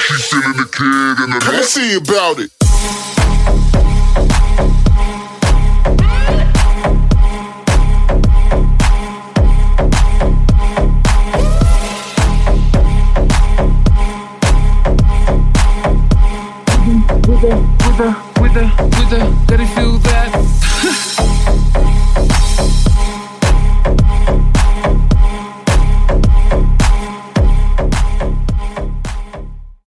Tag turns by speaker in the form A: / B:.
A: She feeling the kid in the
B: Come and see about it.
C: With her, let it feel that.